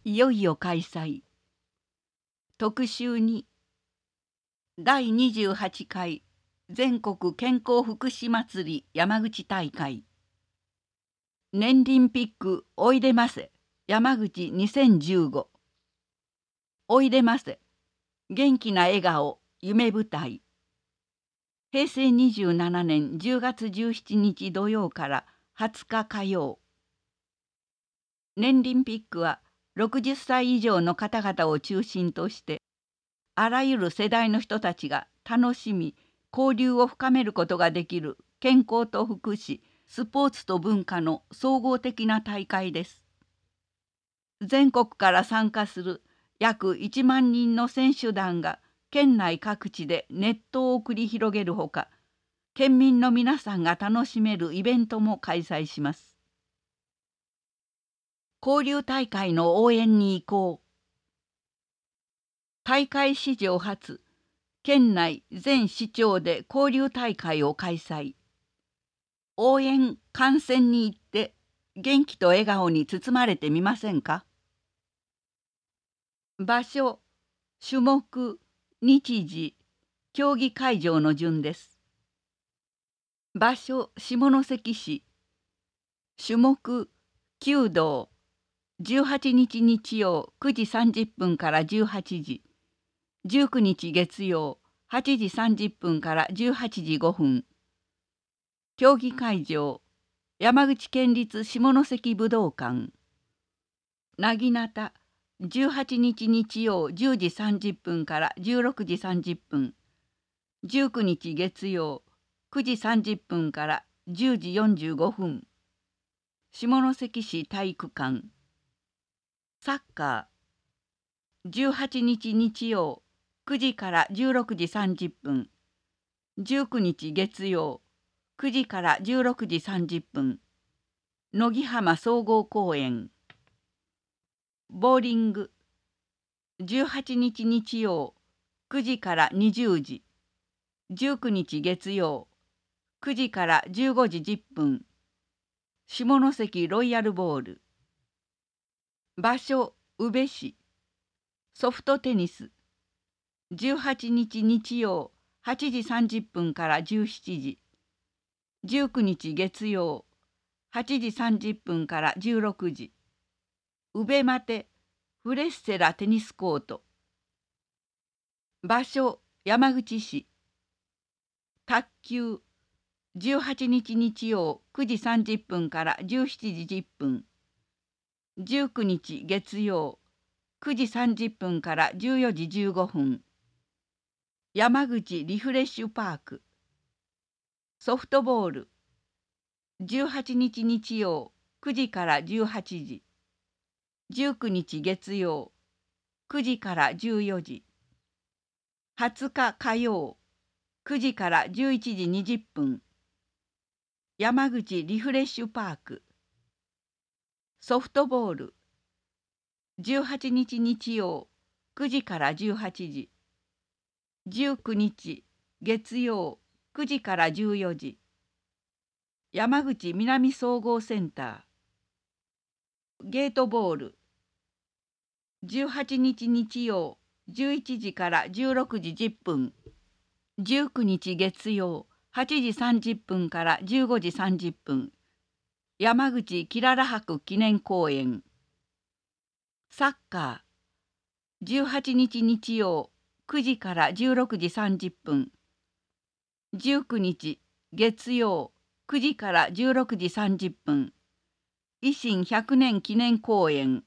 いよいよ開催。特集2、第28回全国健康福祉祭り山口大会。年輪ピックおいでませ山口2015。おいでませ元気な笑顔夢舞台。平成27年10月17日土曜から20日火曜。年輪ピックは60歳以上の方々を中心としてあらゆる世代の人たちが楽しみ交流を深めることができる健康と福祉スポーツと文化の総合的な大会です。全国から参加する約1万人の選手団が県内各地で熱闘を繰り広げるほか、県民の皆さんが楽しめるイベントも開催します。交流大会の応援に移行。大会史上初、県内全市町で交流大会を開催。応援観戦に行って元気と笑顔に包まれてみませんか。場所、種目、日時、競技会場の順です。場所、下関市。種目、弓道。18日日曜9時30分から18時。19日月曜8時30分から18時5分。競技会場、山口県立下関武道館。なぎなた、18日日曜10時30分から16時30分。19日月曜9時30分から10時45分。下関市体育館。サッカー、18日日曜9時から16時30分。19日月曜9時から16時30分。野木浜総合公園。ボーリング、18日日曜9時から20時。19日月曜9時から15時10分。下関ロイヤルボール。場所、宇部市。ソフトテニス。18日日曜8時30分から17時。19日月曜8時30分から16時。宇部マテフレッセラテニスコート。場所、山口市。卓球。18日日曜9時30分から17時10分。19日月曜9時30分から14時15分。山口リフレッシュパーク。ソフトボール。18日日曜9時から18時。19日月曜9時から14時。20日火曜9時から11時20分。山口リフレッシュパーク。ソフトボール。18日日曜9時から18時。19日月曜9時から14時。山口南総合センター。ゲートボール。18日日曜11時から16時10分。19日月曜8時30分から15時30分。山口きらら博記念公園。サッカー。18日日曜9時から16時30分。19日月曜9時から16時30分。維新100年記念公園。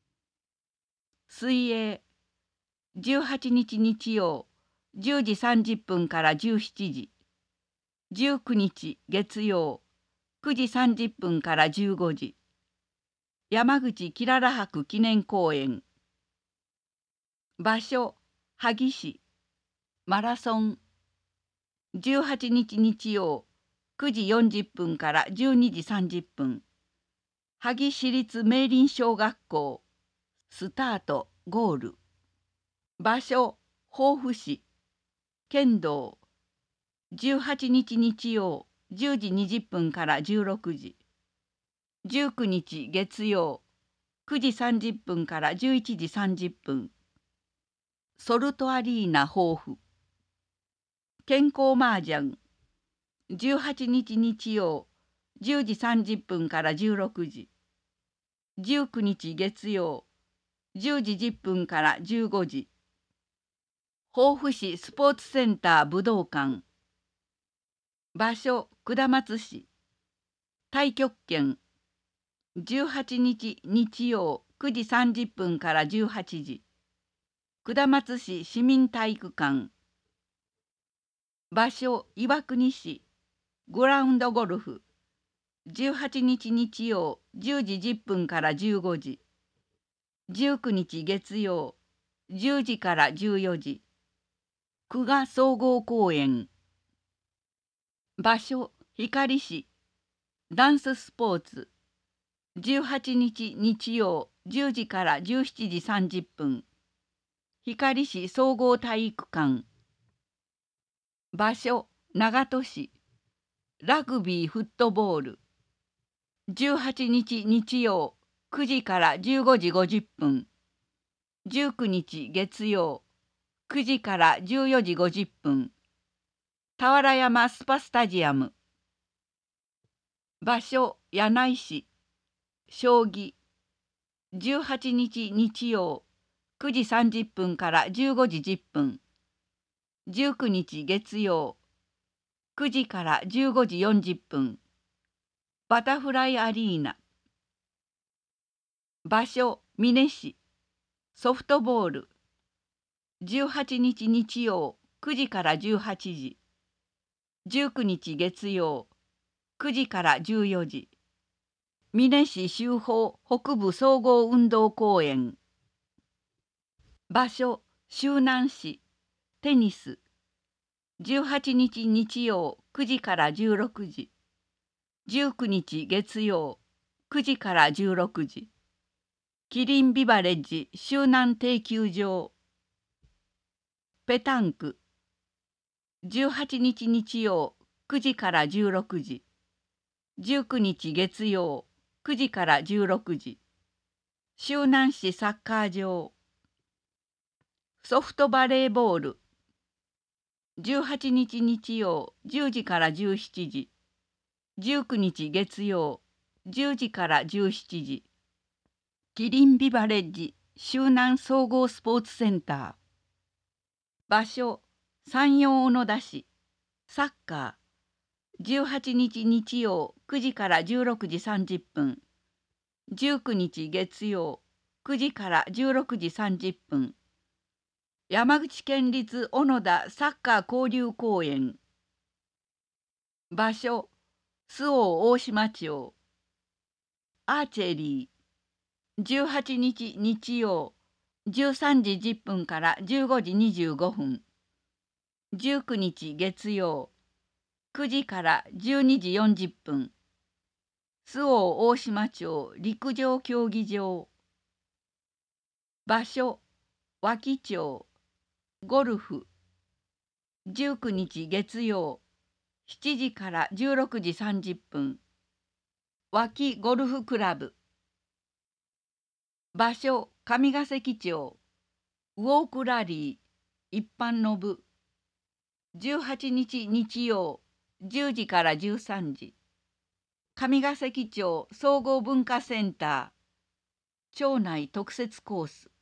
水泳。18日日曜10時30分から17時。19日月曜9時30分から15時。山口きらら博記念公園。場所、萩市。マラソン。18日日曜9時40分から12時30分。萩市立明林小学校。スタート、ゴール。場所、防府市。剣道。18日日曜10時20分から16時。19日月曜 9時30分から11時30分。ソルトアリーナ豊富。健康麻雀。18日日曜10時30分から16時。19日月曜10時10分から15時。防府市スポーツセンター武道館。場所下松市。太極拳。18日日曜9時30分から18時。下松市市民体育館。場所岩国市。グラウンドゴルフ。18日日曜10時10分から15時。19日月曜10時から14時。久我総合公園。場所光市。ダンススポーツ。18日日曜10時から17時30分。光市総合体育館。場所長門市。ラグビーフットボール。18日日曜9時から15時50分。19日月曜9時から14時50分。俵山スパスタジアム。場所柳井市。将棋。18日日曜9時30分から15時10分。19日月曜9時から15時40分。バタフライアリーナ。場所美祢市。ソフトボール。18日日曜9時から18時。19日月曜9時から14時。美祢市周防北部総合運動公園。場所周南市。テニス。18日日曜9時から16時。19日月曜9時から16時。キリンビバレッジ周南定休場。ペタンク。18日日曜9時から16時。19日月曜9時から16時。周南市サッカー場。ソフトバレーボール。18日日曜10時から17時。19日月曜10時から17時。キリンビバレッジ周南総合スポーツセンター。場所山陽小野田市。サッカー。18日日曜9時から16時30分。19日月曜9時から16時30分。山口県立小野田サッカー交流公園。場所周防大島町。アーチェリー。18日日曜13時10分から15時25分。19日月曜9時から12時40分。周防大島町陸上競技場。場所和木町。ゴルフ。19日月曜7時から16時30分。和木ゴルフクラブ。場所上ヶ関町。ウォークラリー一般の部。18日日曜10時から13時。上ヶ関町総合文化センター町内特設コース。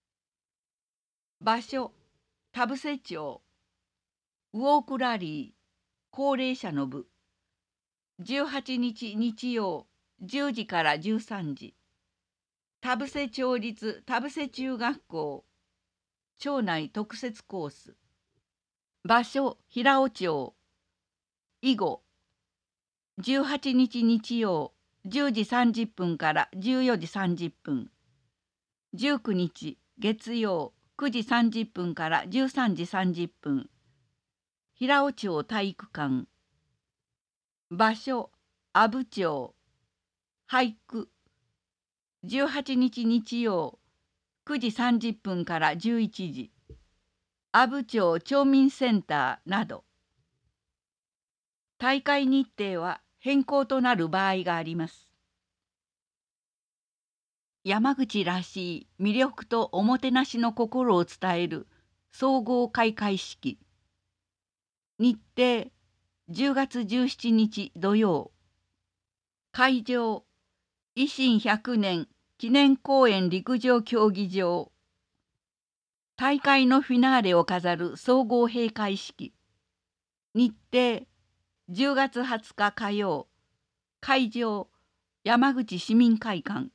場所田伏町。ウォークラリー高齢者の部。18日日曜10時から13時。田伏町立田伏中学校町内特設コース。場所平尾町。囲碁。18日日曜10時30分から14時30分。19日月曜9時30分から13時30分。平尾町体育館。場所阿武町。俳句。18日日曜9時30分から11時。阿武町町民センターなど。大会日程は変更となる場合があります。 山口らしい魅力とおもてなしの心を伝える総合開会式。日程10月17日土曜。会場維新100年記念公園陸上競技場。大会のフィナーレを飾る総合閉会式。日程10月20日火曜。会場山口市民会館。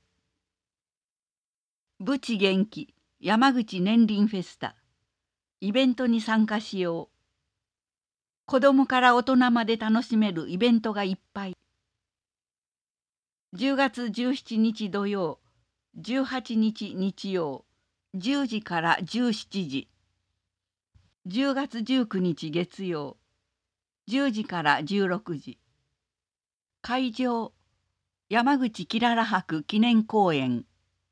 ぶち元気山口年輪フェスタ。イベントに参加しよう。子どもから大人まで楽しめるイベントがいっぱい。10月17日土曜、18日日曜、10時から17時。10月19日月曜、10時から16時。会場、山口きらら博記念公園。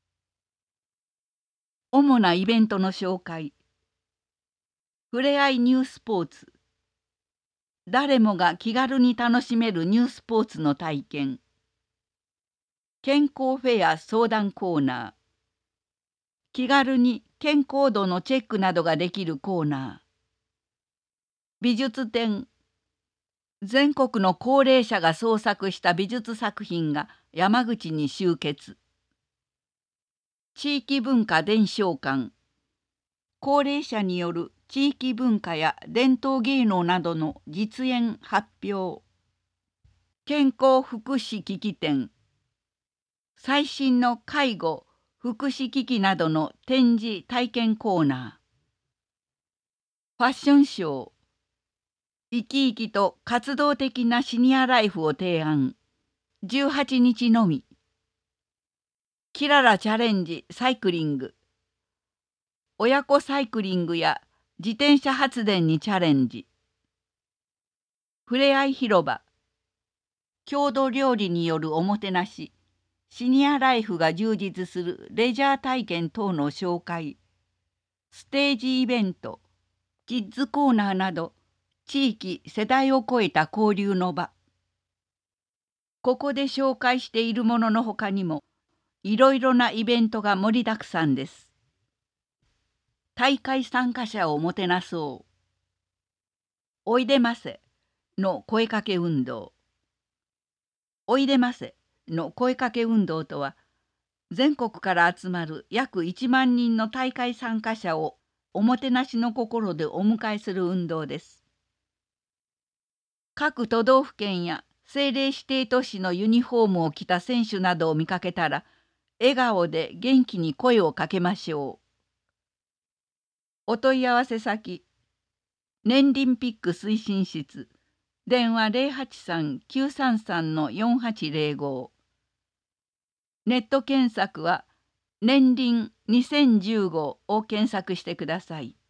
主なイベントの紹介。ふれあいニュースポーツ。誰もが気軽に楽しめるニュースポーツの体験。健康フェア相談コーナー。気軽に健康度のチェックなどができるコーナー。美術展。全国の高齢者が創作した美術作品が山口に集結。地域文化伝承館。高齢者による地域文化や伝統芸能などの実演発表。健康福祉機器展。最新の介護・福祉機器などの展示体験コーナー。ファッションショー。生き生きと活動的なシニアライフを提案。18日のみ。キララチャレンジサイクリング。親子サイクリングや自転車発電にチャレンジ。ふれあい広場。郷土料理によるおもてなし、シニアライフが充実するレジャー体験等の紹介。ステージイベント、キッズコーナーなど、地域・世代を超えた交流の場。ここで紹介しているもののほかにも、いろいろなイベントが盛りだくさんです。大会参加者をもてなそう。おいでませの声かけ運動。おいでませの声かけ運動とは、全国から集まる約1万人の大会参加者をおもてなしの心でお迎えする運動です。各都道府県や政令指定都市のユニフォームを着た選手などを見かけたら、笑顔で元気に声をかけましょう。お問い合わせ先、年輪ピック推進室、電話083-933-4805。ネット検索は年輪2015を検索してください。